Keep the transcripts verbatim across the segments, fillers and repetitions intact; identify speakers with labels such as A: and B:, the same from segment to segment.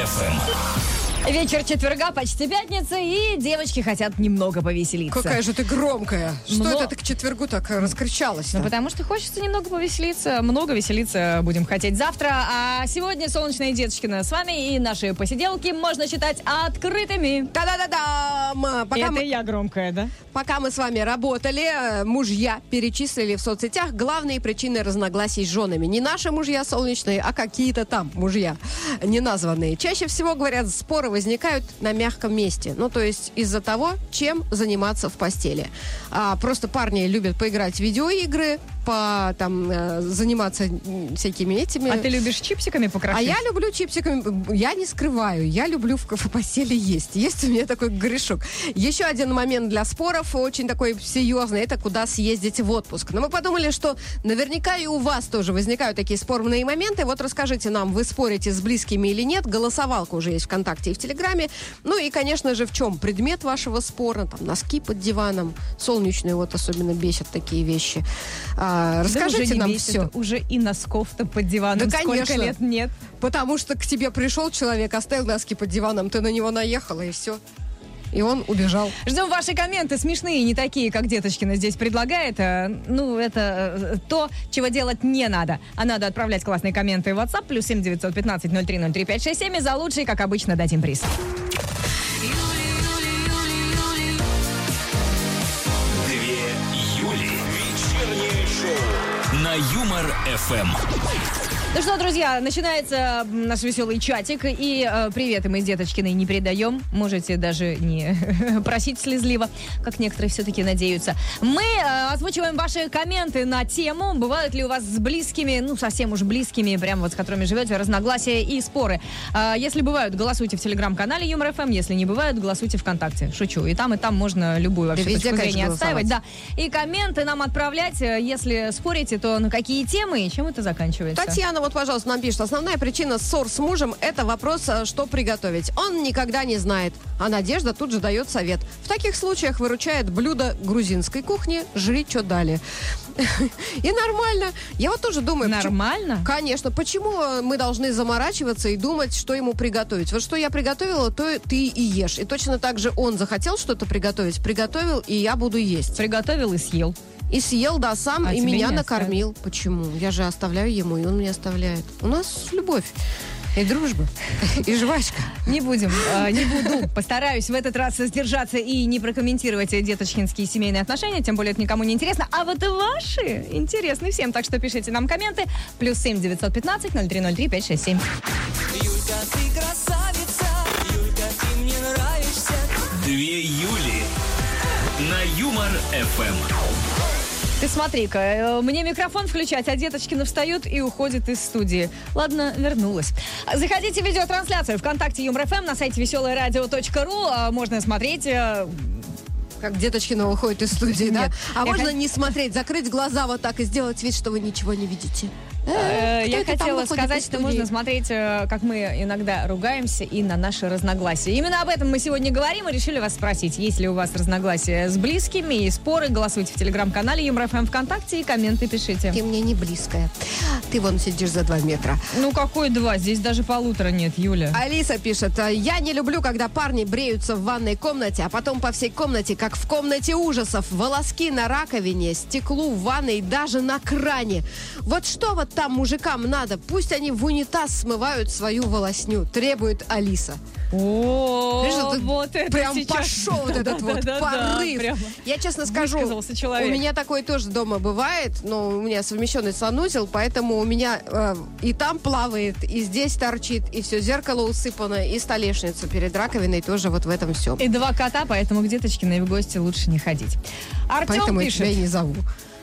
A: эф эм.
B: Вечер четверга, почти пятница, и девочки хотят немного повеселиться.
C: Какая же ты громкая. Что
B: Но...
C: это ты к четвергу так раскричалась-то?
B: Ну, потому что хочется немного повеселиться. Много веселиться будем хотеть завтра. А сегодня солнечные деточкины с вами, и наши посиделки можно считать открытыми.
C: Да-да-да-да! Пока
B: Это
C: мы...
B: я громкая, да?
C: Пока мы с вами работали, мужья перечислили в соцсетях главные причины разногласий с женами. Не наши мужья солнечные, а какие-то там мужья неназванные. Чаще всего, говорят, споры возникают на мягком месте. Ну, то есть из-за того, чем заниматься в постели. А, просто парни любят поиграть в видеоигры, по, там, э, заниматься всякими этими.
B: А ты любишь чипсиками покрошить?
C: А я люблю чипсиками. Я не скрываю. Я люблю в, в постели есть. Есть у меня такой грешок. Еще один момент для споров, очень такой серьезный, это куда съездить в отпуск. Но мы подумали, что наверняка и у вас тоже возникают такие спорные моменты. Вот расскажите нам, вы спорите с близкими или нет. Голосовалка уже есть ВКонтакте и в Телеграме. Ну и, конечно же, в чем предмет вашего спора? Там носки под диваном. Солнечные вот особенно бесят такие вещи. А, расскажите
B: да
C: нам
B: бесит,
C: все.
B: Уже и носков-то под диваном
C: Да,
B: сколько
C: конечно.
B: лет нет.
C: Потому что к тебе пришел человек, оставил носки под диваном, ты на него наехала, и все. И он убежал.
B: Ждем ваши комменты, смешные, не такие, как Деточкина здесь предлагает. Ну, это то, чего делать не надо. А надо отправлять классные комменты в WhatsApp, плюс семь девятьсот пятнадцать ноль три ноль три пять шесть семь, и за лучший, как обычно, дадим приз.
A: Две Юли. Вечернее шоу на Юмор эф эм.
B: Ну что, друзья, начинается наш веселый чатик. И э, приветы мы с Деточкиной не передаем. Можете даже не просить слезливо, как некоторые все-таки надеются. Мы э, озвучиваем ваши комменты на тему. Бывают ли у вас с близкими, ну совсем уж близкими, прям вот с которыми живете, разногласия и споры? Э, если бывают, голосуйте в телеграм-канале Юмор эф эм. Если не бывают, голосуйте ВКонтакте. Шучу. И там, и там можно любую вообще
C: да везде,
B: точку зрения
C: конечно,
B: отстаивать. Да. И комменты нам отправлять. Если спорите, то на какие темы и чем это заканчивается?
C: Татьяна вот, пожалуйста, нам пишет. Основная причина ссор с мужем – это вопрос, что приготовить. Он никогда не знает, а Надежда тут же дает совет. В таких случаях выручает блюдо грузинской кухни «Жри, что дали». И нормально. Я вот тоже думаю...
B: Нормально?
C: Почему, конечно. Почему мы должны заморачиваться и думать, что ему приготовить? Вот что я приготовила, то ты и ешь. И точно так же он захотел что-то приготовить, приготовил, и я буду есть.
B: Приготовил и съел.
C: И съел, да, сам,
B: а
C: и меня
B: не
C: накормил.
B: оставит.
C: Почему? Я же оставляю ему, и он меня оставляет. У нас любовь. И дружба. И жвачка.
B: Не будем, э, не буду. Постараюсь в этот раз сдержаться и не прокомментировать деточкинские семейные отношения, тем более это никому не интересно. А вот ваши интересны всем, так что пишите нам комменты. Плюс семь девятьсот пятнадцать ноль три ноль три пять шесть семь.
D: Юлька, ты красавица, Юлька, ты мне нравишься.
A: Две Юли на Юмор эф эм.
B: Ты смотри-ка, мне микрофон включать, а Деточкина встает и уходит из студии. Ладно, вернулась. Заходите в видеотрансляцию ВКонтакте Юмор эф эм, на сайте веселое радио точка ру. Можно смотреть...
C: Как Деточкина уходит из студии,
B: Нет,
C: да? А
B: я
C: можно
B: хот...
C: не смотреть, закрыть глаза вот так и сделать вид, что вы ничего не видите?
B: Э, Я хотела сказать, что можно смотреть, как мы иногда ругаемся, и на наши разногласия. Именно об этом мы сегодня говорим и решили вас спросить, есть ли у вас разногласия с близкими и споры. Голосуйте в телеграм-канале Юмор эф эм ВКонтакте и комменты пишите.
C: Ты мне не близкая. Ты вон сидишь за два метра.
B: Ну какой два? Здесь даже полутора нет, Юля.
C: Алиса пишет: я не люблю, когда парни бреются в ванной комнате, а потом по всей комнате, как в комнате ужасов. Волоски на раковине, стеклу в ванной, даже на кране. Вот что вот там мужикам надо? Пусть они в унитаз смывают свою волосню, требует Алиса.
B: О,
C: Видишь,
B: вот это
C: прям
B: сейчас.
C: пошел вот этот вот порыв. Я честно скажу, у меня такое тоже дома бывает, но у меня совмещенный санузел, поэтому у меня э, и там плавает, и здесь торчит, и все зеркало усыпано, и столешница перед раковиной тоже вот в этом всем.
B: И два кота, поэтому к Деточкиной в гости лучше не ходить. Артем
C: Поэтому
B: пишет.
C: я тебя и не зову.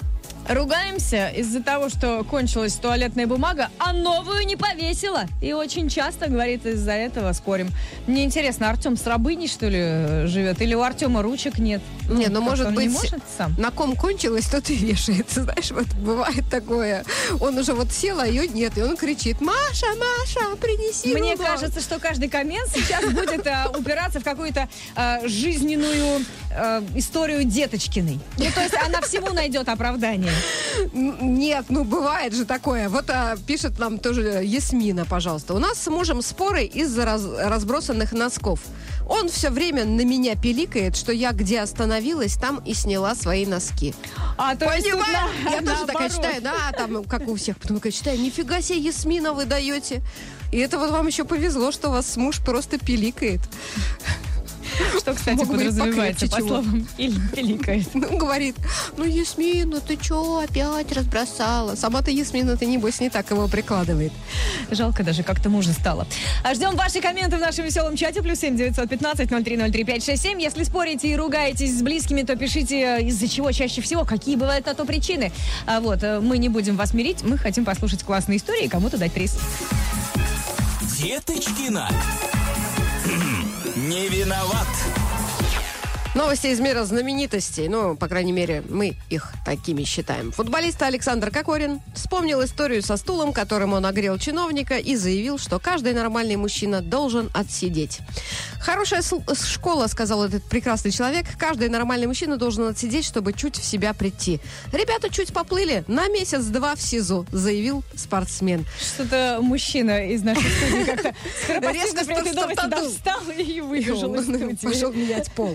B: Ругаемся из-за того, что кончилась туалетная бумага, а новую не повесила. И очень часто, говорит, из-за этого спорим. Мне интересно, Артем с рабыней, что ли, живет? Или у Артема ручек нет?
C: Не, ну,
B: как,
C: может
B: он
C: быть,
B: не может сам?
C: на ком кончилось, тот и вешается. Знаешь, вот бывает такое. Он уже вот сел, а ее нет. И он кричит: Маша, Маша, принеси
B: Мне
C: луну».
B: кажется, что каждый коммент сейчас будет э, упираться в какую-то э, жизненную э, историю Деточкиной. Ну, то есть она всему найдет оправдание.
C: Н- Нет, ну бывает же такое. Вот а, пишет нам тоже Ясмина, пожалуйста. У нас с мужем споры из-за раз- разбросанных носков. Он все время на меня пиликает, что я где остановилась, там и сняла свои носки.
B: А то есть тут
C: Понимаешь?
B: на-
C: Я тоже такая
B: наоборот.
C: читаю, да, там, как у всех. Потом такая читаю: нифига себе, Ясмина, вы даете. И это вот вам еще повезло, что вас муж просто пиликает.
B: Что, кстати,
C: Мог бы и
B: подразумевается
C: покрепче
B: по
C: чего.
B: словам «пили- пиликает».
C: Ну, говорит: ну, Ясмина, ты что, опять разбросала? Сама-то Ясмина, ты, небось, не так его прикладывает.
B: Жалко даже, как-то мужа стало. А ждем ваши комменты в нашем веселом чате. Плюс семь девятьсот пятнадцать ноль три ноль три пять шесть семь. Если спорите и ругаетесь с близкими, то пишите, из-за чего чаще всего, какие бывают на то причины. А вот, э, мы не будем вас мирить, мы хотим послушать классные истории и кому-то дать приз.
A: Деточкина. Не виноват.
C: Новости из мира знаменитостей. Ну, по крайней мере, мы их такими считаем. Футболист Александр Кокорин вспомнил историю со стулом, которым он огрел чиновника, и заявил, что каждый нормальный мужчина должен отсидеть. Хорошая сл- школа, сказал этот прекрасный человек. Каждый нормальный мужчина должен отсидеть, чтобы чуть в себя прийти. Ребята чуть поплыли на месяц-два в СИЗО, заявил спортсмен.
B: Что-то мужчина из нашей студии как-то скоропостижно
C: Резко
B: при этой новости да,
C: стартанул.
B: встал и выбежал из
C: Он
B: студии.
C: пошел менять пол.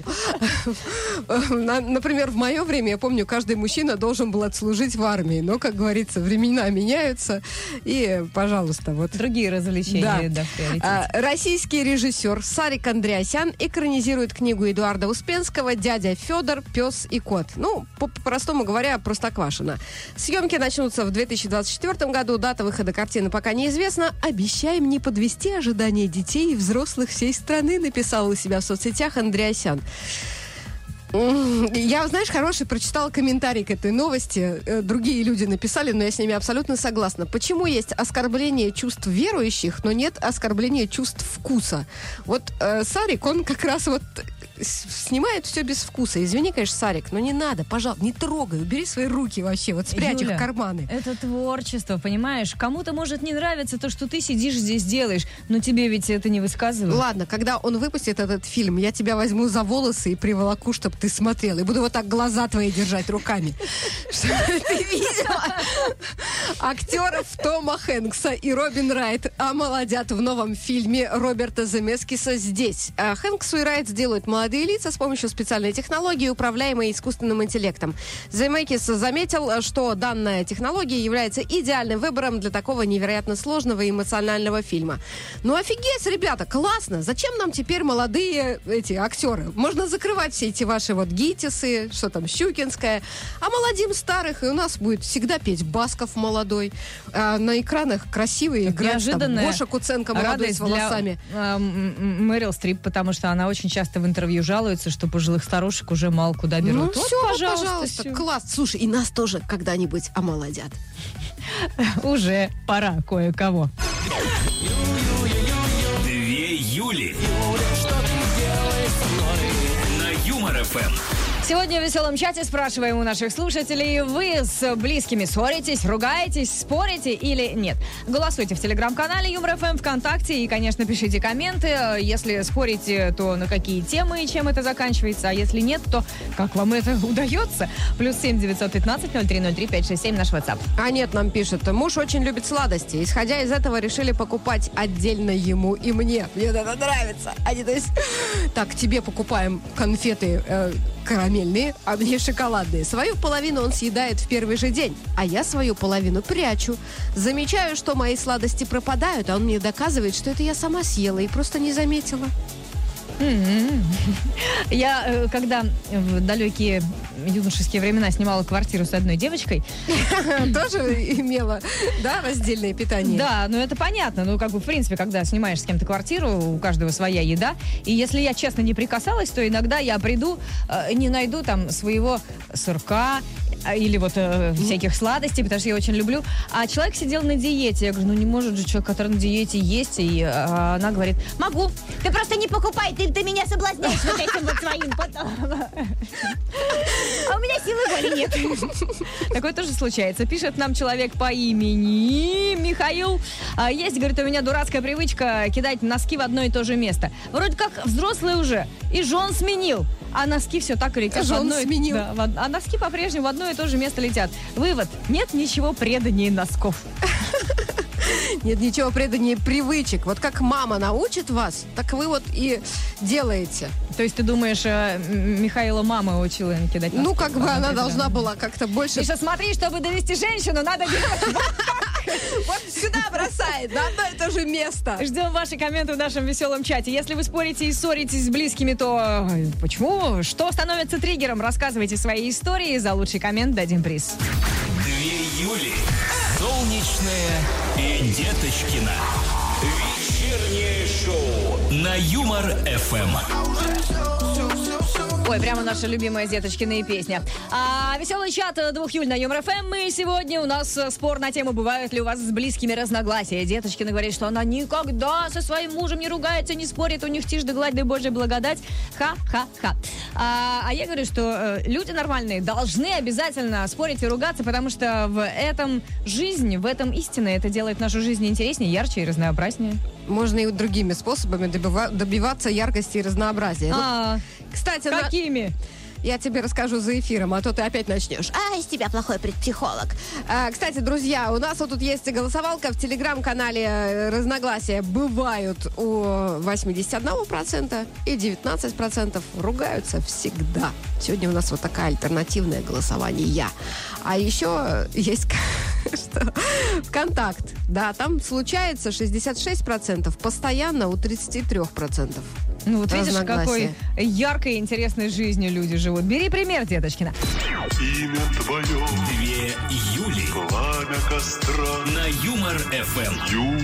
C: На- Например, в мое время, я помню, каждый мужчина должен был отслужить в армии. Но, как говорится, времена меняются. И, пожалуйста, вот.
B: Другие развлечения, да, в приоритете.
C: А, российский режиссер Сарик Андреасян экранизирует книгу Эдуарда Успенского «Дядя Федор, пес и кот». Ну, по- по-простому говоря, Простоквашино. Съемки начнутся в две тысячи двадцать четвёртом году. Дата выхода картины пока неизвестна. Обещаем не подвести ожидания детей и взрослых всей страны, написал у себя в соцсетях Андреасян. М, Я, знаешь, хороший прочитала комментарий к этой новости. Э, Другие люди написали, но я с ними абсолютно согласна. Почему есть оскорбление чувств верующих, но нет оскорбления чувств вкуса? Вот э, Сарик, он как раз вот с- снимает все без вкуса. Извини, конечно, Сарик, но не надо, пожалуйста, не трогай, убери свои руки вообще, вот спрячь их
B: Юля,
C: в карманы.
B: Это творчество, понимаешь? Кому-то может не нравиться то, что ты сидишь здесь делаешь, но тебе ведь это не высказывают.
C: Ладно, когда он выпустит этот фильм, я тебя возьму за волосы и приволоку, чтобы ты смотрел. И буду вот так глаза твои держать руками. Чтобы ты видела актеров Тома Хэнкса и Робин Райт омолодят в новом фильме Роберта Земекиса здесь. А Хэнксу и Райт сделают молодые лица с помощью специальной технологии, управляемой искусственным интеллектом. Земекис заметил, что данная технология является идеальным выбором для такого невероятно сложного и эмоционального фильма. Ну офигеть, ребята, классно! Зачем нам теперь молодые эти актеры? Можно закрывать все эти ваши вот Гитисы, что там, Щукинская, а молодим старых, и у нас будет всегда петь Басков молодой. А на экранах красивые играть там
B: Неожиданная
C: Гоша Куценко молодой
B: радость
C: с волосами.
B: для э, м- м- Мэрил Стрип, потому что она очень часто в интервью жалуется, что пожилых старушек уже мало куда берут.
C: Ну
B: Вот,
C: все,
B: пожалуйста,
C: пожалуйста,
B: всё.
C: класс. Слушай, и нас тоже когда-нибудь омолодят.
B: Уже пора кое-кого.
A: Две Юли. На Юмор ФМ.
B: Сегодня в веселом чате спрашиваем у наших слушателей, вы с близкими ссоритесь, ругаетесь, спорите или нет? Голосуйте в телеграм-канале Юмор ФМ, ВКонтакте и, конечно, пишите комменты. Если спорите, то на какие темы и чем это заканчивается, а если нет, то как вам это удается? Плюс семь девятьсот пятнадцать ноль три ноль три пять шесть семь наш WhatsApp.
C: А нет, нам пишет, муж очень любит сладости. Исходя из этого, решили покупать отдельно ему и мне. Мне это нравится. Они, то есть, так, тебе покупаем конфеты э, карамельные, а мне шоколадные. Свою половину он съедает в первый же день, а я свою половину прячу. Замечаю, что мои сладости пропадают, а он мне доказывает, что это я сама съела и просто не заметила.
B: Я, э, когда в далекие юношеские времена снимала квартиру с одной девочкой,
C: Тоже имела, да, раздельное питание?
B: да, ну это понятно. Ну, как бы, в принципе, когда снимаешь с кем-то квартиру, у каждого своя еда. И если я честно не прикасалась, то иногда я приду, э, не найду там своего сырка э, или вот э, всяких сладостей, потому что я очень люблю. А человек сидел на диете. Я говорю, ну не может же человек, который на диете, есть. И э, она говорит, могу. Ты просто не покупай, ты Блин, ты меня соблазняешь вот этим вот своим потом. А у меня силы воли нет. Такое тоже случается. Пишет нам человек по имени Михаил. А, есть, говорит, у меня дурацкая привычка кидать носки в одно и то же место. Вроде как взрослый уже. И жен сменил. А носки все так и летят.
C: Жен
B: в одно и-
C: сменил.
B: Да, в од- а носки по-прежнему в одно и то же место летят. Вывод. Нет ничего преданнее носков.
C: Нет ничего преданнее привычек. Вот как мама научит вас, так вы вот и делаете.
B: То есть ты думаешь, э, М- Михаила мама учила им кидать носки?
C: Ну, как бы
B: в одно
C: она
B: и то же
C: должна
B: место?
C: была как-то больше...
B: Миша, смотри, чтобы довести женщину, надо делать.
C: Вот сюда бросает, на одно и то же место.
B: Ждем ваши комменты в нашем веселом чате. Если вы спорите и ссоритесь с близкими, то э, почему? Что становится триггером? Рассказывайте свои истории. За лучший коммент дадим приз.
A: Две Юли. Солнечная и Деточкина. Вечернее шоу на Юмор-эф эм.
B: Ой, прямо наша любимая Деточкина песня. А, веселый чат двух Юль на Юмор-эф эм. И сегодня у нас э, спор на тему, бывают ли у вас с близкими разногласия. Деточкина говорит, что она никогда со своим мужем не ругается, не спорит, у них тишь да гладь, да Божья благодать. Ха-ха-ха. А, а я говорю, что э, люди нормальные должны обязательно спорить и ругаться, потому что в этом жизнь, в этом истина. Это делает нашу жизнь интереснее, ярче и разнообразнее.
C: Можно и другими способами добива- добиваться яркости и разнообразия. Ну,
B: А,
C: кстати, на-
B: какими?
C: я тебе расскажу за эфиром, а то ты опять начнешь. А, из тебя плохой предпсихолог. А, кстати, друзья, у нас вот тут есть голосовалка в телеграм-канале э, «Разногласия» бывают у восемьдесят один процент и девятнадцать процентов ругаются всегда. Сегодня у нас вот такая альтернативное голосование. А еще есть что? ВКонтакт. Да, там случается шестьдесят шесть процентов, постоянно у тридцать три процента.
B: Ну вот видишь,
C: Разногласия.
B: какой яркой и интересной жизнью люди живут. Бери пример, Деточкина.
E: Имя твое,
A: Две Юли
E: пламя костра,
A: на Юмор-эф эм.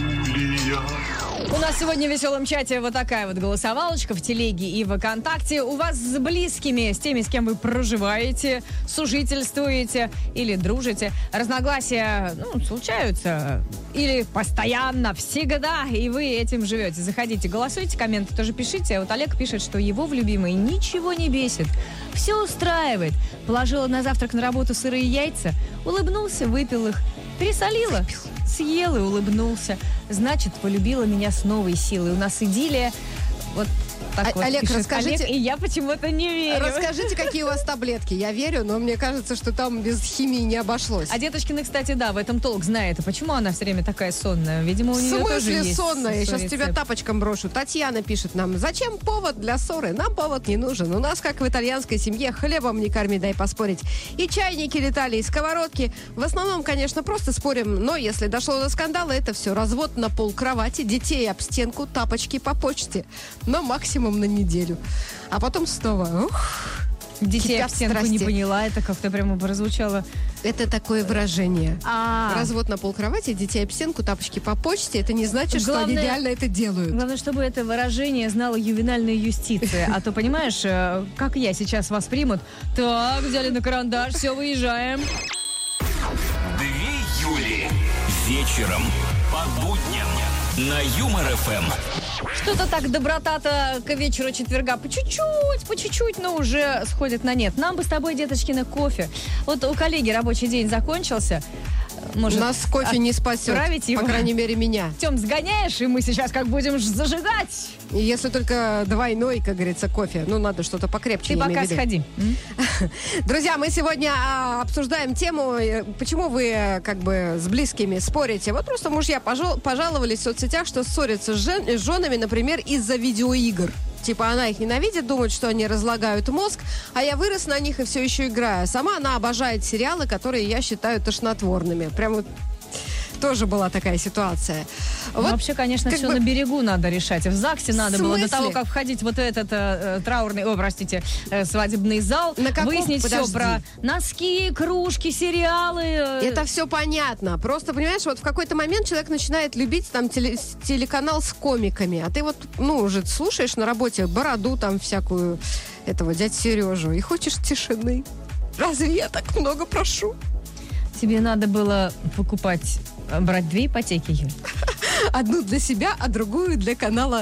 E: Юлия.
B: У нас сегодня в веселом чате вот такая вот голосовалочка в телеге и в ВКонтакте. У вас с близкими, с теми, с кем вы проживаете, сужительствуете или дружите, разногласия, ну, случаются или постоянно, всегда, и вы этим живете. Заходите, голосуйте, комменты тоже пишите. Вот Олег пишет, что его в любимой ничего не бесит. Все устраивает. Положила на завтрак на работу сырые яйца, улыбнулся, выпил их, пересолила, съел и улыбнулся. Значит, полюбила меня с новой силой. У нас идиллия. Вот так
C: А-
B: вот
C: Олег,
B: пишет
C: расскажите-
B: Олег, и я почему-то не верю.
C: Расскажите, какие у вас таблетки. Я верю, но мне кажется, что там без химии не обошлось.
B: А Деточкина, кстати, да, в этом толк знает. А почему она все время такая сонная? Видимо, у
C: В
B: нее тоже
C: смысле
B: есть
C: сонная? Я
B: свой
C: сейчас тебя
B: рецепт.
C: тапочком брошу. Татьяна пишет нам, зачем повод для ссоры? Нам повод не нужен. У нас, как в итальянской семье, хлебом не корми, дай поспорить. И чайники летали, и сковородки. В основном, конечно, просто спорим, но если дошло до скандала, это все развод на пол кровати, детей об стенку, тапочки по почте. Но максимум на неделю. А потом снова. Ух,
B: Детей
C: кипят
B: об стенку не
C: страсти.
B: поняла, это как-то прямо прозвучало.
C: это такое выражение.
B: А,
C: Развод на пол кровати, детей об стенку, тапочки по почте. Это не значит, что
B: Главное-
C: они реально это делают.
B: главное, чтобы это выражение знала ювенальная юстиция. А то, понимаешь, э, как я сейчас вас примут. Так, взяли на карандаш, все, выезжаем.
A: Две Юли. Вечером по будням на Юмор-эф эм.
B: Что-то так доброта-то к вечеру четверга по чуть-чуть, по чуть-чуть, но уже сходит на нет. Нам бы с тобой, Деточкина, кофе. Вот у коллеги рабочий день закончился. Может,
C: Нас кофе не спасет.
B: отправить его?
C: По крайней мере, меня.
B: Тем, сгоняешь, и мы сейчас как будем ж- зажигать.
C: И если только двойной, как говорится, кофе. Ну, надо что-то покрепче.
B: Ты
C: я имею
B: пока
C: в виду.
B: сходи. М?
C: Друзья, мы сегодня а, обсуждаем тему, э, почему вы э, как бы с близкими спорите. Вот просто мужья пожал- пожаловались в соцсетях, что ссорятся с, жен- с женами, например, из-за видеоигр. Типа она их ненавидит, думает, что они разлагают мозг, а я вырос на них и все еще играю. Сама она обожает сериалы, которые я считаю тошнотворными. Прям вот тоже была такая ситуация.
B: Ну,
C: Вот
B: вообще, конечно,
C: как
B: все
C: бы-
B: на берегу надо решать. В ЗАГСе надо было до
C: смысле?
B: того, как входить в вот этот э, э, траурный, о, простите, э, свадебный зал,
C: На каком?
B: выяснить все
C: Подожди.
B: про носки, кружки, сериалы. э,
C: Это все понятно. Просто, понимаешь, вот в какой-то момент человек начинает любить там теле- телеканал с комиками, а ты вот, ну, уже слушаешь на работе Бороду там всякую, этого дядь Сережу, и хочешь тишины. Разве я так много прошу?
B: Тебе надо было покупать, э, брать две ипотеки, Юль.
C: Одну для себя, а другую для канала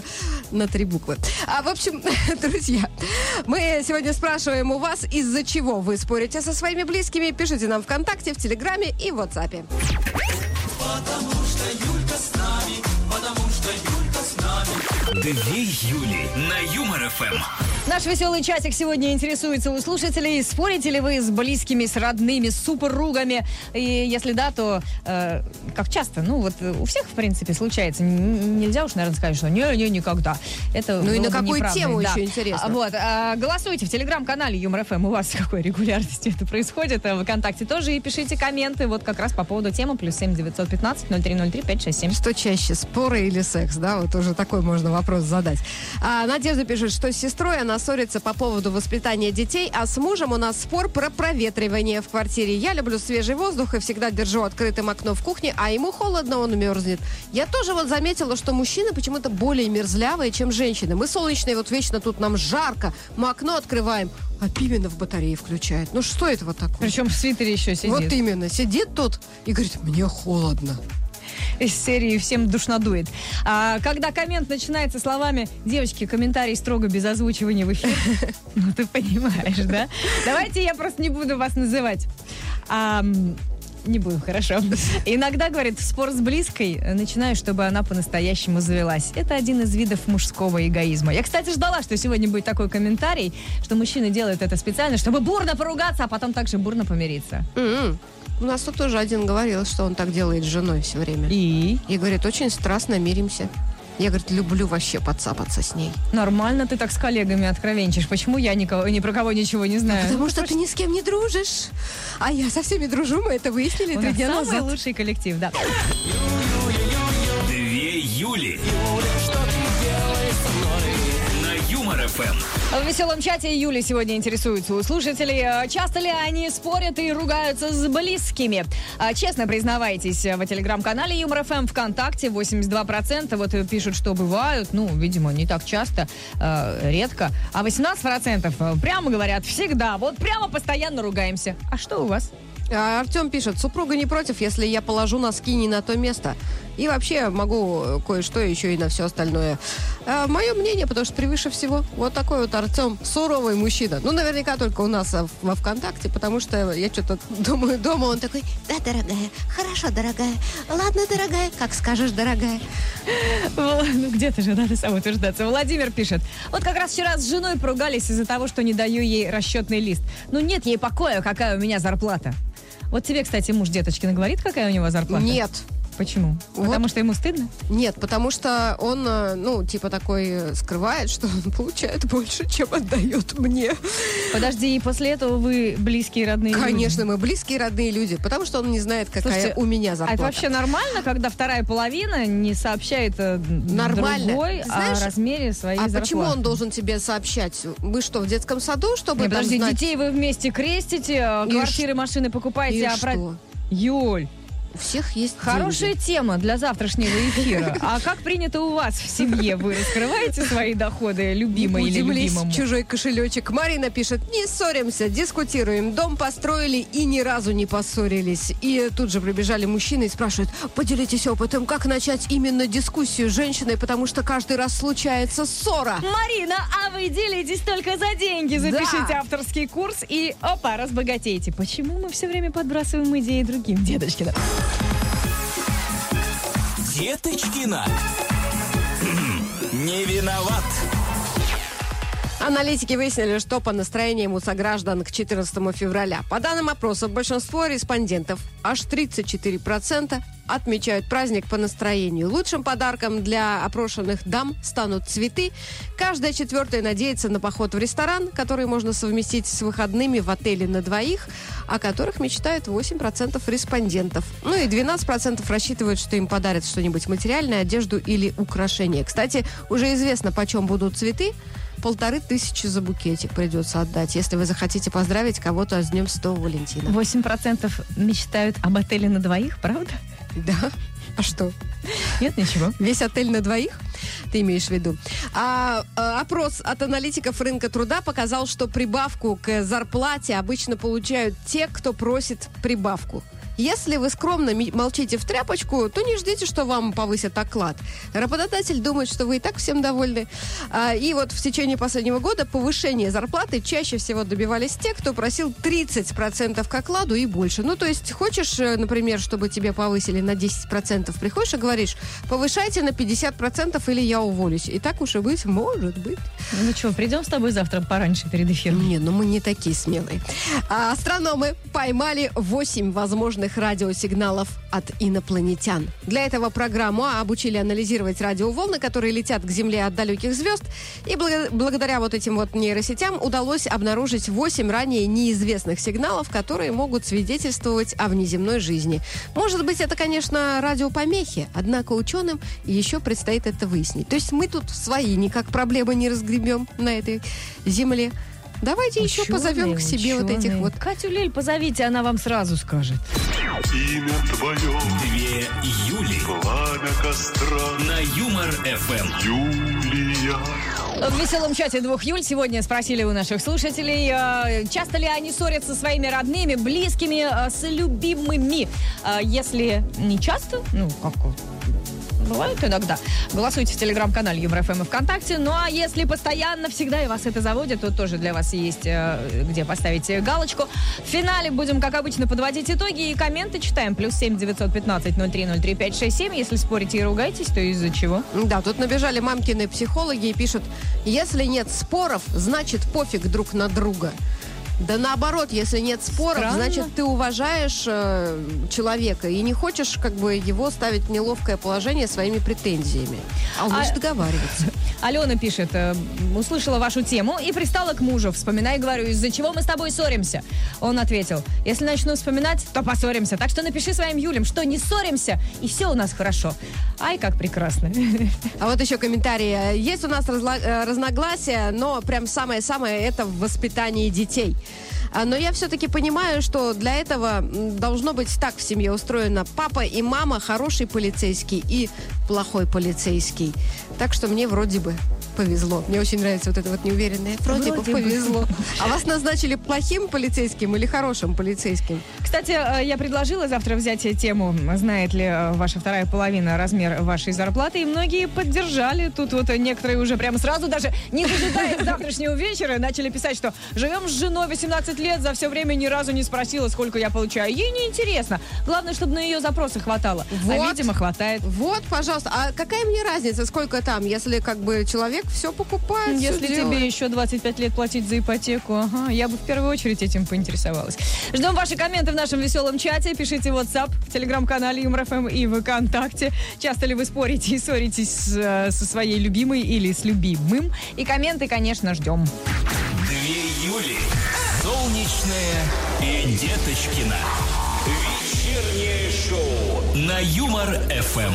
C: на три буквы. А, в общем, друзья, мы сегодня спрашиваем у вас, из-за чего вы спорите со своими близкими. Пишите нам ВКонтакте, в Телеграме и в WhatsApp.
D: Потому что Юлька с нами, потому что Юлька с нами.
A: Две Юли на Юмор-ФМ.
B: Наш веселый чатик сегодня интересуется у слушателей, спорите ли вы с близкими, с родными, с супругами. И если да, то э, как часто? Ну вот у всех, в принципе, случается. Н- нельзя уж, наверное, сказать, что не-не, никогда. Это
C: Ну и
B: было
C: на
B: бы
C: какую
B: неправдой,
C: тему
B: да.
C: еще интересно?
B: А, Вот, а, голосуйте в телеграм-канале Юмор-ФМ. У вас с какой регулярностью это происходит? А ВКонтакте тоже. И пишите комменты вот как раз по поводу темы. Плюс семь девятьсот пятнадцать ноль три ноль три пять шесть семь.
C: Что чаще, споры или секс, да? Вот уже такой можно вопрос задать. А, Надежда пишет, что с сестрой она ссорится по поводу воспитания детей, а с мужем у нас спор про проветривание в квартире. Я люблю свежий воздух и всегда держу открытым окно в кухне, а ему холодно, он мерзнет. Я тоже вот заметила, что мужчины почему-то более мерзлявые, чем женщины. Мы солнечные, вот вечно тут нам жарко, мы окно открываем, а Пимена в батарее включает. Ну что это вот такое?
B: Причем в свитере еще сидит.
C: Вот именно, сидит тут и говорит, мне холодно.
B: Из серии «Всем душнодует». А когда коммент начинается словами «Девочки, комментарий строго без озвучивания в эфир». Ну, ты понимаешь, да? Давайте я просто не буду вас называть. А, не буду, хорошо. Иногда, говорит, в спор с близкой начинаю, чтобы она по-настоящему завелась. Это один из видов мужского эгоизма. Я, кстати, ждала, что сегодня будет такой комментарий, что мужчины делают это специально, чтобы бурно поругаться, а потом также бурно помириться.
C: М-м. У нас тут тоже один говорил, что он так делает с женой все время.
B: И?
C: И говорит, очень страстно миримся. Я, говорит, люблю вообще подцапаться с ней.
B: Нормально ты так с коллегами откровенничаешь. Почему я никого, ни про кого ничего не знаю?
C: Потому что ты ни с кем не дружишь. А я со всеми дружу, мы это выяснили
B: У
C: три
B: нас
C: дня
B: самый
C: назад.
B: лучший коллектив, да.
A: Две Юли на Юмор-ФМ.
B: В веселом чате Юли сегодня интересуется у слушателей, часто ли они спорят и ругаются с близкими. А, Честно признавайтесь в телеграм-канале Юмор-ФМ, ВКонтакте восемьдесят два процента вот пишут, что бывают, ну, видимо, не так часто, э, редко, а восемнадцать процентов прямо говорят всегда, вот прямо постоянно ругаемся. А что у вас?
C: А Артем пишет, супруга не против, если я положу носки не на то место. И вообще могу кое-что еще и на все остальное. А, мое мнение, потому что превыше всего. Вот такой вот Артем, суровый мужчина. Ну, наверняка только у нас а, во ВКонтакте, потому что я что-то думаю дома, он такой, да, дорогая, хорошо, дорогая, ладно, дорогая, как скажешь, дорогая.
B: Ну, где-то же надо самоутверждаться. Владимир пишет, вот как раз вчера с женой поругались из-за того, что не даю ей расчетный лист. Ну, нет ей покоя, какая у меня зарплата. Вот тебе, кстати, муж деточкина говорит, какая у него зарплата?
C: Нет.
B: Почему?
C: Вот.
B: Потому что ему стыдно?
C: Нет, потому что он, э, ну, типа такой э, скрывает, что он получает больше, чем отдает мне.
B: Подожди, и после этого вы близкие, родные люди?
C: Конечно, мы близкие, родные люди, потому что он не знает, какая
B: Слушайте,
C: у меня
B: а
C: зарплата.
B: это вообще нормально, когда вторая половина не сообщает э,
C: Нормально.
B: другой
C: Знаешь,
B: о размере своей
C: А
B: зарплаты?
C: почему он должен тебе сообщать? Вы что, в детском саду, чтобы
B: Нет,
C: там
B: подожди,
C: знать?
B: детей вы вместе крестите, э,
C: И
B: квартиры, машины покупаете,
C: И
B: а про-
C: что?
B: Юль,
C: У всех есть
B: хорошая
C: деньги.
B: тема для завтрашнего эфира. А как принято у вас в семье? Вы раскрываете свои доходы любимой
C: Не
B: или
C: будем лезть
B: любимому?
C: в чужой кошелечек. Марина пишет, не ссоримся, дискутируем. Дом построили и ни разу не поссорились. И тут же прибежали мужчины и спрашивают, поделитесь опытом, как начать именно дискуссию с женщиной, потому что каждый раз случается ссора.
B: Марина, а вы делитесь только за деньги. Запишите
C: Да.
B: авторский курс и, опа, разбогатейте. Почему мы все время подбрасываем идеи другим? Деточкина.
A: Деточкина. Не виноват.
C: Аналитики выяснили, что по настроениям у сограждан к четырнадцатому февраля. По данным опроса, большинство респондентов, аж тридцать четыре процента, отмечают праздник по настроению. Лучшим подарком для опрошенных дам станут цветы. Каждая четвертая надеется на поход в ресторан, который можно совместить с выходными в отеле на двоих, о которых мечтают восемь процентов респондентов. Ну и двенадцать процентов рассчитывают, что им подарят что-нибудь материальное, одежду или украшение. Кстати, уже известно, почем будут цветы. Полторы тысячи за букетик придется отдать, если вы захотите поздравить кого-то с Днем Святого Валентина.
B: восемь процентов мечтают об отеле на двоих, правда?
C: Да? А что?
B: Нет, ничего.
C: Весь отель на двоих? Ты имеешь в виду? А, а, опрос от аналитиков рынка труда показал, что прибавку к зарплате обычно получают те, кто просит прибавку. Если вы скромно ми- молчите в тряпочку, то не ждите, что вам повысят оклад. Работодатель думает, что вы и так всем довольны. А, и вот в течение последнего года повышение зарплаты чаще всего добивались те, кто просил тридцать процентов к окладу и больше. Ну, то есть, хочешь, например, чтобы тебе повысили на десять процентов, приходишь и говоришь, повышайте на пятьдесят процентов или я уволюсь. И так уж и быть, может быть.
B: Ну что, придем с тобой завтра пораньше перед эфиром?
C: Не, ну мы не такие смелые. А астрономы поймали восемь возможных радиосигналов от инопланетян. Для этого программу обучили анализировать радиоволны, которые летят к Земле от далеких звезд. И благо- благодаря вот этим вот нейросетям удалось обнаружить восемь ранее неизвестных сигналов, которые могут свидетельствовать о внеземной жизни. Может быть, это, конечно, радиопомехи, однако ученым еще предстоит это выяснить. То есть мы тут свои никак проблемы не разгребем на этой Земле. Давайте еще
B: Ученые,
C: позовем к себе вот этих
B: ученые.
C: вот.
B: Катю Лель позовите, она вам сразу скажет.
E: Имя твое,
A: Две Юли
E: пламя костра,
A: на Юмор-ФМ.
E: Юлия.
B: В веселом чате двух Юль сегодня спросили у наших слушателей, э, часто ли они ссорятся со своими родными, близкими, э, с любимыми. Э, Если не часто, ну, как бывает иногда, голосуйте в телеграм-канале Юмор-ФМ и ВКонтакте. Ну, а если постоянно, всегда и вас это заводит, то тоже для вас есть э, где поставить галочку. В финале будем, как обычно, подводить итоги и комменты читаем. Плюс семь девятьсот пятнадцать ноль три ноль три пять шесть семь. Если спорите и ругаетесь, то из-за чего?
C: Да, тут набежали мамкины психологи и пишут, если нет споров, значит пофиг друг на друга. Да наоборот, если нет споров,
B: Странно.
C: значит ты уважаешь э, человека и не хочешь как бы его ставить в неловкое положение своими претензиями. А лучше
B: А-
C: договариваться.
B: Алена пишет, э, услышала вашу тему и пристала к мужу. Вспоминай, говорю, из-за чего мы с тобой ссоримся? Он ответил, если начну вспоминать, то поссоримся. Так что напиши своим Юлям, что не ссоримся, и все у нас хорошо. Ай, как прекрасно.
C: А вот еще комментарии. Есть у нас разла- э, разногласия, но прям самое-самое это в воспитании детей. А, Но я все-таки понимаю, что для этого м, должно быть так в семье устроено. Папа и мама хороший полицейский и плохой полицейский. Так что мне вроде бы повезло. Мне очень нравится вот это вот неуверенное. Вроде,
B: Вроде
C: бы
B: бы.
C: повезло. А вас назначили плохим полицейским или хорошим полицейским?
B: Кстати, э, я предложила завтра взять тему, знает ли э, ваша вторая половина размер вашей зарплаты, и многие поддержали. Тут вот некоторые уже прямо сразу, даже не дожидаясь завтрашнего вечера, начали писать, что живем с женой восемнадцать лет, за все время ни разу не спросила, сколько я получаю. Ей не интересно. Главное, чтобы на ее запросы хватало. А,
C: Вот.
B: видимо, хватает.
C: Вот, пожалуйста. А какая мне разница, сколько там, если как бы человек все покупает, всё
B: Если
C: делает?
B: тебе еще двадцать пять лет платить за ипотеку, ага, я бы в первую очередь этим поинтересовалась. Ждем ваши комменты в нашем веселом чате. Пишите в WhatsApp, в телеграм-канале Юмор-ФМ и ВКонтакте. Часто ли вы спорите и ссоритесь с, э, со своей любимой или с любимым? И комменты, конечно, ждем.
A: Две Юли. Солнечная и Деточкина. Вечернее шоу на Юмор-ФМ.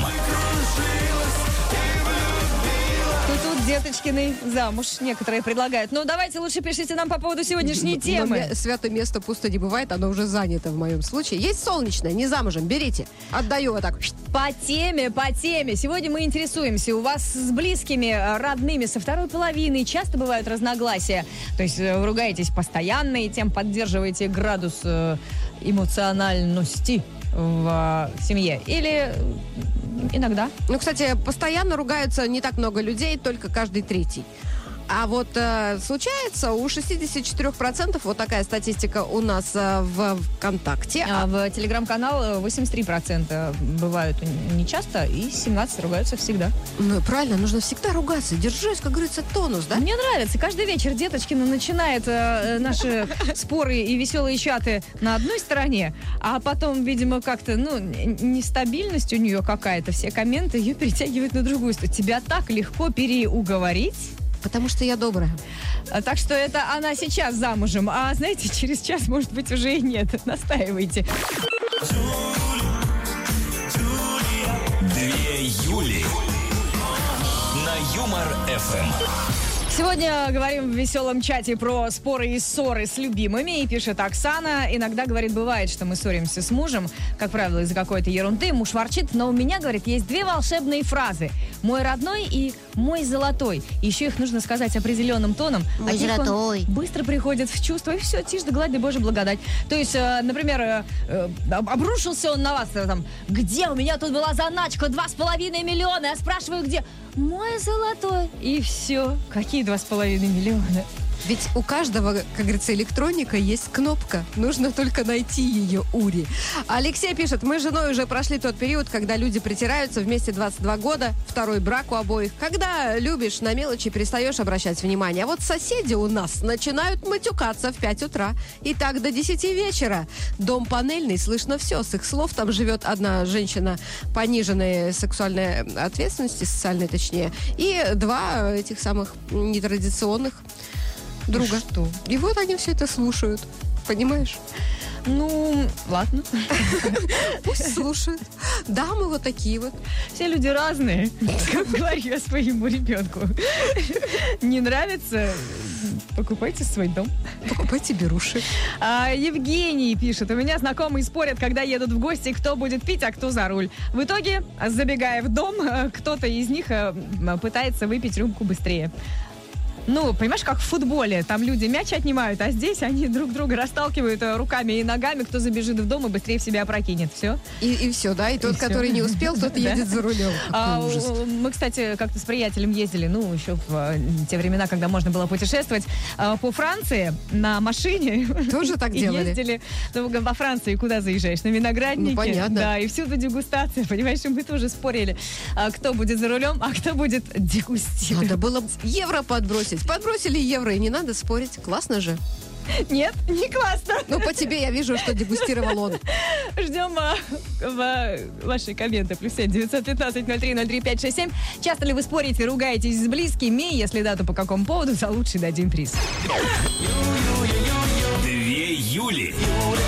B: Тут Деточкиной замуж некоторые предлагают. Ну, давайте лучше пишите нам по поводу сегодняшней
C: Но
B: темы.
C: ме- святое место пусто не бывает, оно уже занято в моем случае. Есть солнечное, не замужем, берите. Отдаю вот так.
B: По теме, по теме. Сегодня мы интересуемся. У вас с близкими, э, родными, со второй половиной часто бывают разногласия? То есть э, вы ругаетесь постоянно и тем поддерживаете градус э, эмоциональности в э, семье? Или э, иногда?
C: Ну, кстати, постоянно ругаются не так много людей, только каждый третий. А вот э, случается у шестьдесят четыре процента, вот такая статистика у нас э, в ВКонтакте.
B: А в телеграм-канал восемьдесят три процента бывают не часто, и семнадцать процентов ругаются всегда.
C: Ну, правильно, нужно всегда ругаться. Держись, как говорится, тонус, да?
B: Мне нравится. Каждый вечер Деточкина начинает э, наши споры и веселые чаты на одной стороне, а потом, видимо, как-то, ну, н- нестабильность у нее какая-то. Все комменты ее перетягивают на другую сторону. Тебя так легко переуговорить.
C: Потому что я добрая.
B: А, Так что это она сейчас замужем. А знаете, через час, может быть, уже и нет. Настаивайте.
A: Две Юли на Юмор-ФМ.
B: Сегодня говорим в веселом чате про споры и ссоры с любимыми. И пишет Оксана. Иногда, говорит, бывает, что мы ссоримся с мужем, как правило, из-за какой-то ерунды. Муж ворчит, но у меня, говорит, есть две волшебные фразы. Мой родной и мой золотой. Еще их нужно сказать определенным тоном.
C: Мой
B: от них он
C: золотой.
B: быстро приходит в чувство, и все, тишь да гладь, да Божья благодать. То есть, э, например, э, э, обрушился он на вас, э, там, где у меня тут была заначка, два с половиной миллиона. Я спрашиваю, где? Мой золотой. И все. Какие два с половиной миллиона?
C: Ведь у каждого, как говорится, электроника есть кнопка. Нужно только найти ее, Ури. Алексей пишет, мы с женой уже прошли тот период, когда люди притираются вместе двадцать два года, второй брак у обоих. Когда любишь, на мелочи перестаешь обращать внимание. А вот соседи у нас начинают матюкаться в пять утра. И так до десяти вечера. Дом панельный, слышно все. С их слов там живет одна женщина пониженной сексуальной ответственности, социальной точнее, и два этих самых нетрадиционных друга.
B: Что?
C: И вот они все это слушают. Понимаешь?
B: Ну, ладно.
C: Пусть слушают. Да, мы вот такие вот.
B: Все люди разные, как говорю я своему ребенку. Не нравится? Покупайте свой дом.
C: Покупайте беруши.
B: А, Евгений пишет, у меня знакомые спорят, когда едут в гости, кто будет пить, а кто за руль. В итоге, забегая в дом, кто-то из них пытается выпить рюмку быстрее. Ну, понимаешь, как в футболе. Там люди мяч отнимают, а здесь они друг друга расталкивают руками и ногами. Кто забежит в дом и быстрее в себя опрокинет. Все.
C: И, и все, да? И тот,
B: И
C: который
B: все.
C: не успел, тот
B: Да.
C: едет за рулем.
B: А,
C: Какой ужас.
B: у- мы, кстати, как-то с приятелем ездили, ну, еще в э, те времена, когда можно было путешествовать э, по Франции на машине.
C: Тоже так
B: И
C: делали?
B: ездили. Ну, во Франции куда заезжаешь? На виноградники.
C: Ну, понятно.
B: Да, и всюду дегустация, понимаешь, и мы тоже спорили, а, кто будет за рулем, а кто будет дегустировать.
C: Надо было евро подбросить. Подбросили евро, и не надо спорить. Классно же.
B: Нет, не классно.
C: Ну, по тебе я вижу, что дегустировал он.
B: Ждем а, в, а, ваши комменты. Плюс семь девятьсот пятнадцать ноль три ноль три пять шесть семь. Часто ли вы спорите, ругаетесь с близкими? Если да, то по какому поводу? За лучший дадим приз.
A: Две Юли.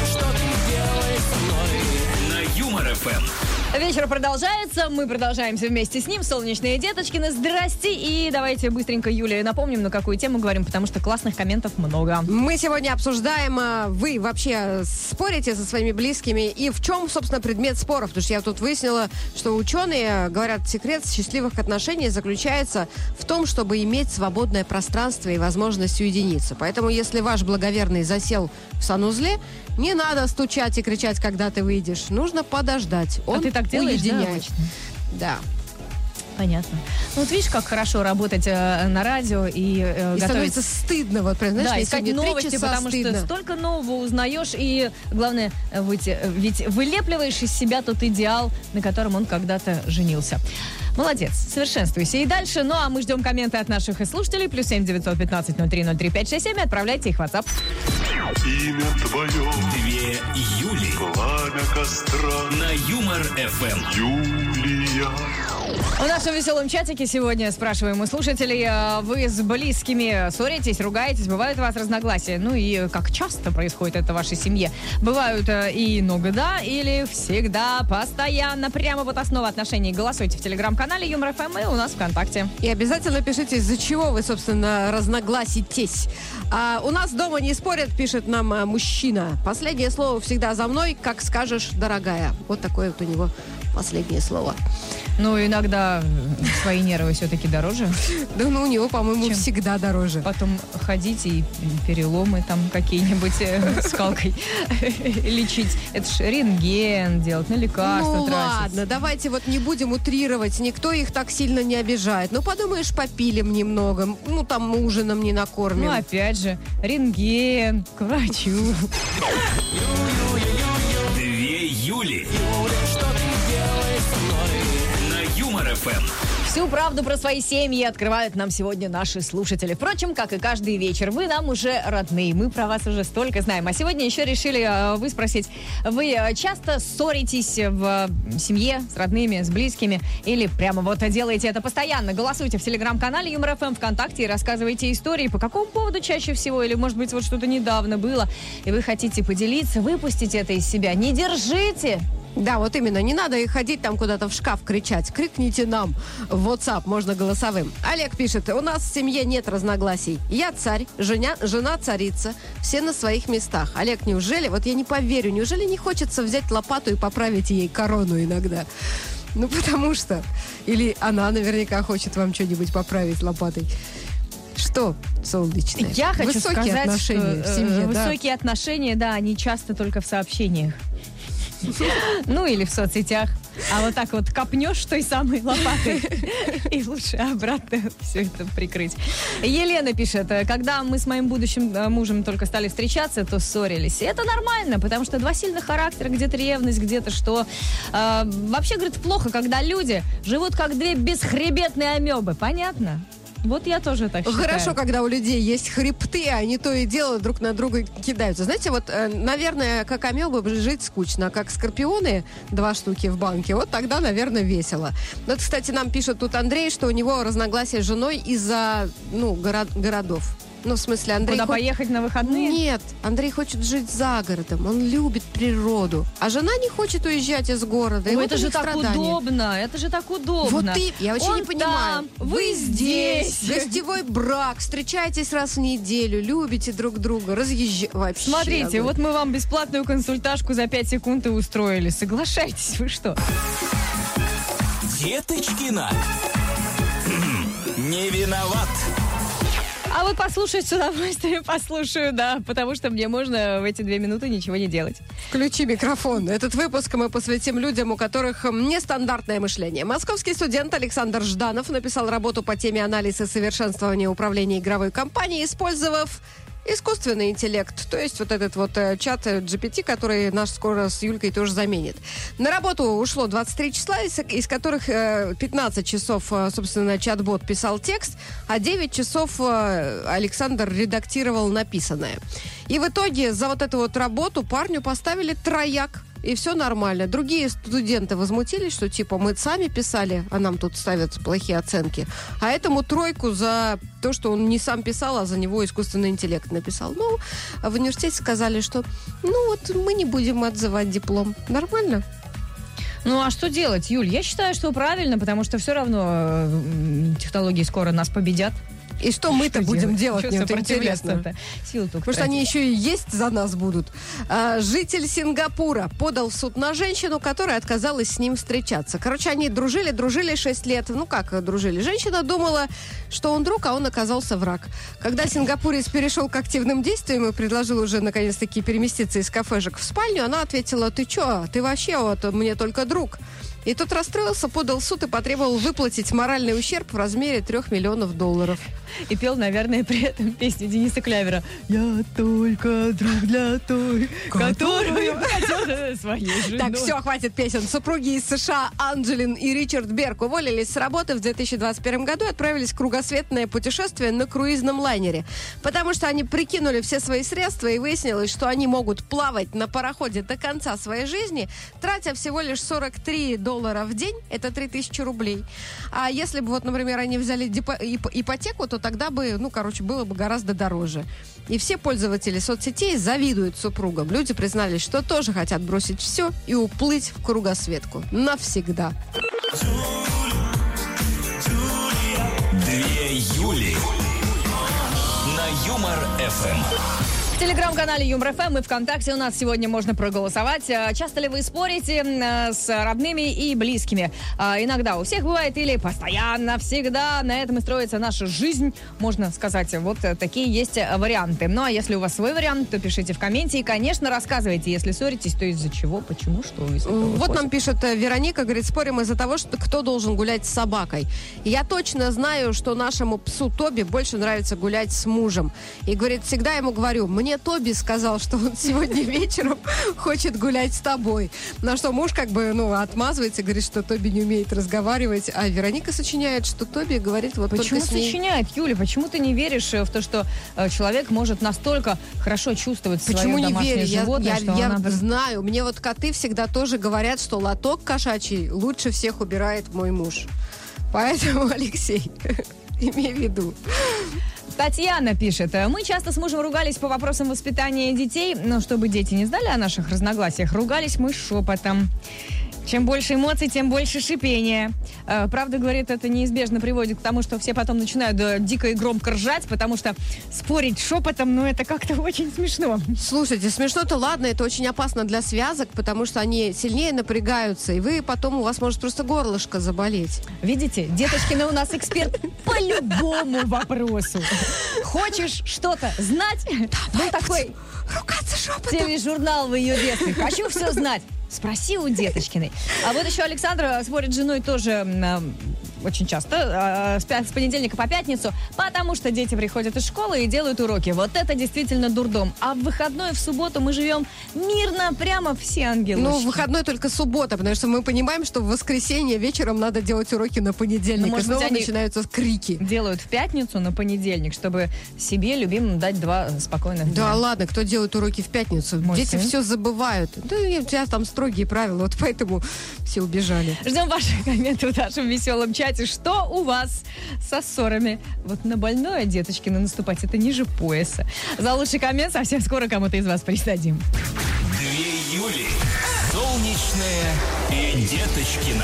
A: На Юмор эф эм.
B: Вечер продолжается, мы продолжаемся вместе с ним. Солнечные деточкины, здрасте. И давайте быстренько Юле напомним, на какую тему говорим, потому что классных комментов много.
C: Мы сегодня обсуждаем, а, вы вообще спорите со своими близкими, и в чем, собственно, предмет споров? Потому что я тут выяснила, что ученые говорят, секрет счастливых отношений заключается в том, чтобы иметь свободное пространство и возможность уединиться. Поэтому, если ваш благоверный засел в санузле, не надо стучать и кричать, когда ты выйдешь. Нужно подождать. Он
B: а ты так делаешь, да,
C: уединяет.
B: обычно?
C: Да.
B: Понятно. Ну вот видишь, как хорошо работать э, на радио и э,
C: И
B: готовить...
C: становится стыдно, вот, прям, знаешь,
B: Да,
C: мне
B: искать
C: сегодня три
B: новости,
C: часа
B: потому
C: стыдно.
B: что столько нового узнаешь, и главное, э, ведь, э, ведь вылепливаешь из себя тот идеал, на котором он когда-то женился. Молодец, совершенствуйся и дальше. Ну, а мы ждем комменты от наших слушателей. Плюс семь девятьсот пятнадцать ноль три ноль три пять шесть семь. Отправляйте их в WhatsApp.
E: Имя твое,
A: Две Юли.
E: пламя костра,
A: На Юмор эф эм.
E: Юлия.
B: В нашем веселом чатике сегодня спрашиваем у слушателей, а вы с близкими ссоритесь, ругаетесь, бывают у вас разногласия? Ну и как часто происходит это в вашей семье? Бывают э, и иногда, или всегда, постоянно, прямо вот основа отношений. Голосуйте в телеграм-канале Юмор эф эм и у нас ВКонтакте.
C: И обязательно пишите, из-за чего вы, собственно, разногласитесь. А, у нас дома не спорят, пишет нам а, мужчина. Последнее слово всегда за мной, как скажешь, дорогая. Вот такое вот у него последнее слово.
B: Ну, иногда свои нервы все-таки дороже.
C: Да, ну у него, по-моему,
B: Чем?
C: всегда дороже.
B: Потом ходить и переломы там какие-нибудь э, скалкой лечить. Это ж рентген делать, на лекарства
C: Ну
B: тратить.
C: ладно, давайте вот не будем утрировать, никто их так сильно не обижает. Ну подумаешь, попилим немного, ну там ужином не накормим.
B: Ну, опять же, рентген, к врачу.
A: Две Юли. На Юмор эф эм.
B: Всю правду про свои семьи открывают нам сегодня наши слушатели. Впрочем, как и каждый вечер, вы нам уже родные. Мы про вас уже столько знаем. А сегодня еще решили э, вы спросить, вы э, часто ссоритесь в э, семье с родными, с близкими? Или прямо вот делаете это постоянно? Голосуйте в телеграм-канале Юмор эф эм, ВКонтакте и рассказывайте истории. По какому поводу чаще всего? Или, может быть, вот что-то недавно было, и вы хотите поделиться, выпустить это из себя. Не держите
C: Да, вот именно. Не надо и ходить там куда-то в шкаф кричать. Крикните нам в WhatsApp, можно голосовым. Олег пишет, у нас в семье нет разногласий. Я царь, жена, жена царица, все на своих местах. Олег, неужели, вот я не поверю, неужели не хочется взять лопату и поправить ей корону иногда? Ну, потому что... Или она наверняка хочет вам что-нибудь поправить лопатой. Что, солнечное?
B: Я хочу
C: высокие
B: сказать,
C: отношения
B: что
C: в семье,
B: э,
C: да?
B: высокие отношения, да, они часто только в сообщениях. Ну, или в соцсетях. А вот так вот копнешь той самой лопатой, и лучше обратно все это прикрыть. Елена пишет, когда мы с моим будущим мужем только стали встречаться, то ссорились. И это нормально, потому что два сильных характера, где-то ревность, где-то что. Э, вообще, говорит, плохо, когда люди живут как две бесхребетные амебы. Понятно? Вот я тоже так считаю.
C: Хорошо, когда у людей есть хребты, а они то и дело друг на друга кидаются. Знаете, вот, э, наверное, как амебы жить скучно, а как скорпионы, два штуки в банке, вот тогда, наверное, весело. Вот, кстати, нам пишет тут Андрей, что у него разногласия с женой из-за, ну, горо- городов. Ну, в смысле, Андрей...
B: Куда
C: хо-
B: поехать на выходные?
C: Нет, Андрей хочет жить за городом, он любит природу, а жена не хочет уезжать из города. И
B: Ой,
C: вот
B: это
C: у
B: же
C: них
B: так
C: страдания.
B: удобно, это же так удобно.
C: Вот ты, я вообще
B: Он
C: не понимаю.
B: там, вы здесь.
C: Гостевой брак, встречаетесь раз в неделю, любите друг друга, разъезжаете. Вообще.
B: Смотрите, вот мы вам бесплатную консультажку за пять секунд и устроили. Соглашайтесь, вы что?
A: Деточкина. Не виноват.
B: А вот послушать с удовольствием послушаю, да, потому что мне можно в эти две минуты ничего не делать.
C: Включи микрофон. Этот выпуск мы посвятим людям, у которых нестандартное мышление. Московский студент Александр Жданов написал работу по теме анализа и совершенствования управления игровой компанией, использовав искусственный интеллект, то есть вот этот вот э, чат джи пи ти, который наш скоро с Юлькой тоже заменит. На работу ушло двадцать три числа, из, из которых э, пятнадцать часов, э, собственно, чат-бот писал текст, а девять часов э, Александр редактировал написанное. И в итоге за вот эту вот работу парню поставили трояк. И все нормально. Другие студенты возмутились, что типа мы сами писали, а нам тут ставят плохие оценки. А этому тройку за то, что он не сам писал, а за него искусственный интеллект написал. Ну, в университете сказали, что ну вот мы не будем отзывать диплом. Нормально?
B: Ну, а что делать, Юль? Я считаю, что правильно, потому что все равно э, технологии скоро нас победят.
C: И что мы-то
B: Что
C: будем
B: делать?
C: делать?
B: Что
C: Мне вот
B: сопротивляться-то?
C: интересно.
B: Силы только
C: Потому что они еще и есть за нас будут. А, житель Сингапура подал в суд на женщину, которая отказалась с ним встречаться. Короче, они дружили, дружили шесть лет. Ну, как дружили? Женщина думала, что он друг, а он оказался враг. Когда сингапурец перешел к активным действиям и предложил уже, наконец-таки, переместиться из кафешек в спальню, она ответила: ты че? Ты вообще вот мне только друг. И тот расстроился, подал в суд и потребовал выплатить моральный ущерб в размере трех миллионов долларов.
B: И пел, наверное, при этом песню Дениса Клявера. Я только друг для той, которую хотел своей женой.
C: Так, все, хватит песен. Супруги из США Анджелин и Ричард Берг уволились с работы в две тысячи двадцать первом году и отправились в кругосветное путешествие на круизном лайнере. Потому что они прикинули все свои средства и выяснилось, что они могут плавать на пароходе до конца своей жизни, тратя всего лишь сорок три доллара в день. Это три тысячи рублей. А если бы, вот, например, они взяли депо- ип- ипотеку, то тогда бы, ну, короче, было бы гораздо дороже. И все пользователи соцсетей завидуют супругам. Люди признались, что тоже хотят бросить все и уплыть в кругосветку. Навсегда.
A: Две Юли на Юмор эф эм.
B: В телеграм-канале Юмор эф эм и ВКонтакте у нас сегодня можно проголосовать. Часто ли вы спорите с родными и близкими? Иногда у всех бывает или постоянно, всегда. На этом и строится наша жизнь, можно сказать. Вот такие есть варианты. Ну, а если у вас свой вариант, то пишите в комменте. И, конечно, рассказывайте, если ссоритесь, то из-за чего, почему, что из этого
C: Вот
B: выходит.
C: нам пишет э, Вероника, говорит, спорим из-за того, что кто должен гулять с собакой. Я точно знаю, что нашему псу Тоби больше нравится гулять с мужем. И, говорит, всегда ему говорю, мне Тоби сказал, что он сегодня вечером хочет гулять с тобой. На что муж как бы, ну, отмазывается, говорит, что Тоби не умеет разговаривать. А Вероника сочиняет, что Тоби говорит вот
B: Почему
C: только с ней.
B: сочиняет, Юля? Почему ты не веришь в то, что э, человек может настолько хорошо чувствовать свое
C: Почему не
B: домашнее
C: верю? Я,
B: животное,
C: я,
B: что
C: я
B: она...
C: знаю. Мне вот коты всегда тоже говорят, что лоток кошачий лучше всех убирает мой муж. Поэтому, Алексей, имей в виду.
B: Татьяна пишет. Мы часто с мужем ругались по вопросам воспитания детей, но чтобы дети не знали о наших разногласиях, ругались мы шепотом. Чем больше эмоций, тем больше шипения. Э, правда, говорит, это неизбежно приводит к тому, что все потом начинают э, дико и громко ржать, потому что спорить шепотом, ну, это как-то очень смешно.
C: Слушайте, смешно-то ладно, это очень опасно для связок, потому что они сильнее напрягаются, и вы потом, у вас может просто горлышко заболеть.
B: Видите, Деточкина у нас эксперт по любому вопросу. Хочешь что-то знать? Ну, такой
C: ругаться шепотом.
B: тележурнал в ее детстве. Хочу все знать. Спроси у Деточкиной. А вот еще Александра спорит с женой тоже э, очень часто, э, с понедельника по пятницу, потому что дети приходят из школы и делают уроки. Вот это действительно дурдом. А в выходной, в субботу мы живем мирно, прямо все ангелы.
C: Ну, в выходной только суббота, потому что мы понимаем, что в воскресенье вечером надо делать уроки на понедельник.
B: Ну, может
C: и снова
B: быть, они
C: начинаются крики.
B: Делают в пятницу на понедельник, чтобы себе, любимым, дать два спокойных
C: Да
B: дня.
C: ладно, кто делает уроки в пятницу?
B: Мой
C: Дети
B: сын.
C: все забывают. Да, у тебя там строгие правила, вот поэтому все убежали.
B: Ждем ваши комменты в нашем веселом чате. Что у вас со ссорами? Вот на больное, Деточкина, наступать это ниже пояса. За лучший коммент совсем скоро кому-то из вас присадим.
A: Две Юли. Солнечная и Деточкина.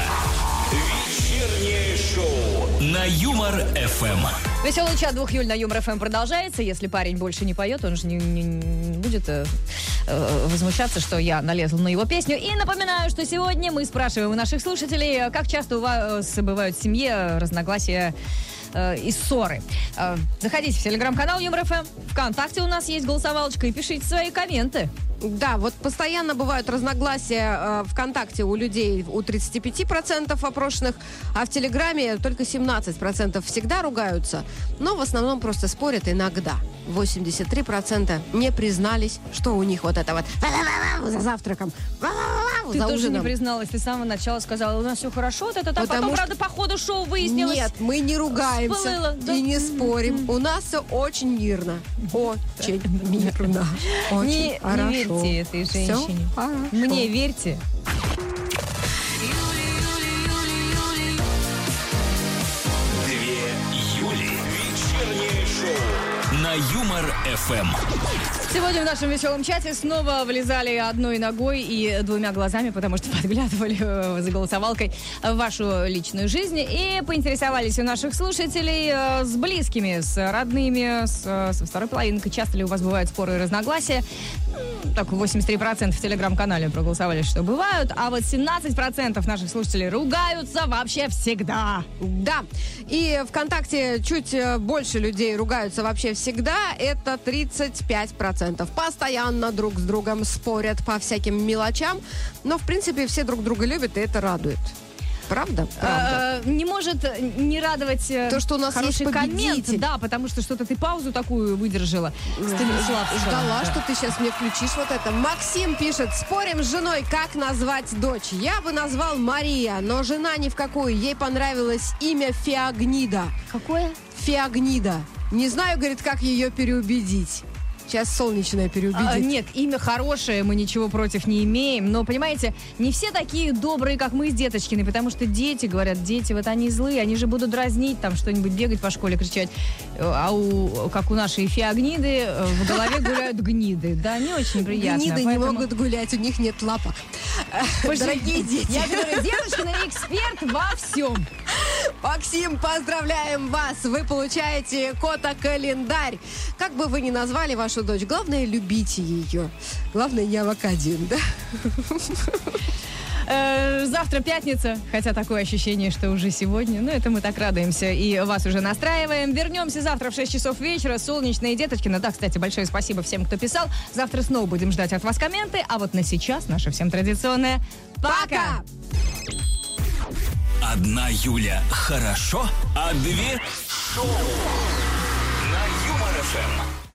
A: Вечернее шоу на Юмор-ФМ.
B: Веселый чат двух Юль на Юмор-ФМ продолжается. Если парень больше не поет, он же не, не- не будет э, э, возмущаться, что я налезла на его песню. И напоминаю, что сегодня мы спрашиваем у наших слушателей, э, как часто у вас бывают в семье разногласия э, и ссоры. Э, заходите в телеграм-канал Юмор-ФМ, ВКонтакте у нас есть голосовалочка, и пишите свои комменты.
C: Да, вот постоянно бывают разногласия э, ВКонтакте у людей, у тридцать пять процентов опрошенных, а в Телеграме только семнадцать процентов всегда ругаются, но в основном просто спорят иногда. восемьдесят три процента не признались, что у них вот это вот за завтраком,
B: Ты
C: за
B: тоже не
C: ужином.
B: призналась, ты с самого начала сказала, у нас все хорошо, вот это, а
C: Потому
B: потом,
C: что-
B: правда, по ходу шоу выяснилось.
C: Нет, мы не ругаемся
B: Всплыло, да?
C: и не спорим. У нас все очень мирно. Очень мирно. Очень
B: Не,
C: хорошо.
B: не верьте этой
C: Всё
B: женщине.
C: хорошо.
B: Мне верьте.
A: Две Юли. Вечернее шоу на Юмор-ФМ.
B: Сегодня в нашем веселом чате снова влезали одной ногой и двумя глазами, потому что подглядывали э, за голосовалкой в вашу личную жизнь и поинтересовались у наших слушателей э, с близкими, с родными, с, э, со второй половинкой. Часто ли у вас бывают споры и разногласия? М, Так, восемьдесят три процента в телеграм-канале проголосовали, что бывают, а вот семнадцать процентов наших слушателей ругаются вообще всегда.
C: Да, и ВКонтакте чуть э, больше людей ругаются вообще всегда, это тридцать пять процентов. Постоянно друг с другом спорят по всяким мелочам, но, в принципе, все друг друга любят, и это радует. Правда? Правда.
B: Э, не может не радовать э,
C: То, что у нас
B: хороший
C: есть
B: коммент,
C: победитель.
B: да, потому что что-то ты паузу такую выдержала. Станислав,
C: Ждала, что ты сейчас мне включишь вот это. Максим пишет: спорим с женой, как назвать дочь. Я бы назвал Мария, но жена ни в какую. Ей понравилось имя Феогнида.
B: Какое?
C: Феогнида. Не знаю, говорит, как ее переубедить. Сейчас солнечная переубедит.
B: А, нет, имя хорошее, мы ничего против не имеем, но, понимаете, не все такие добрые, как мы с Деточкиной, потому что дети, говорят, дети, вот они злые, они же будут дразнить, там что-нибудь бегать по школе, кричать, а у, как у нашей Феогниды, в голове гуляют гниды, да, не очень приятно.
C: Гниды не
B: поэтому-
C: могут гулять, у них нет лапок.
B: Слушайте,
C: Дорогие дети.
B: Я говорю, Деточкина эксперт во всем.
C: Максим, поздравляем вас! Вы получаете кота-календарь. Как бы вы ни назвали вашу дочь, главное, любите ее. Главное, не авокадин, да?
B: Э, Завтра пятница, хотя такое ощущение, что уже сегодня. Но это мы так радуемся и вас уже настраиваем. Вернемся завтра в шесть часов вечера. Солнечная Деточкина. Да, кстати, большое спасибо всем, кто писал. Завтра снова будем ждать от вас комменты. А вот на сейчас наша всем традиционная пока!
A: Одна Юля хорошо, а две шоу.